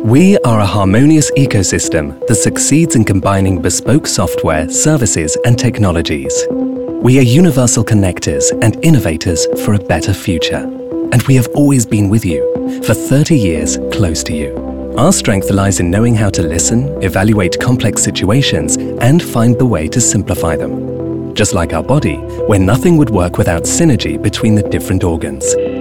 We are a harmonious ecosystem that succeeds in combining bespoke software, services, and technologies. We are universal connectors and innovators for a better future. And we have always been with you, for 30 years close to you. Our strength lies in knowing how to listen, evaluate complex situations, and find the way to simplify them. Just like our body, where nothing would work without synergy between the different organs.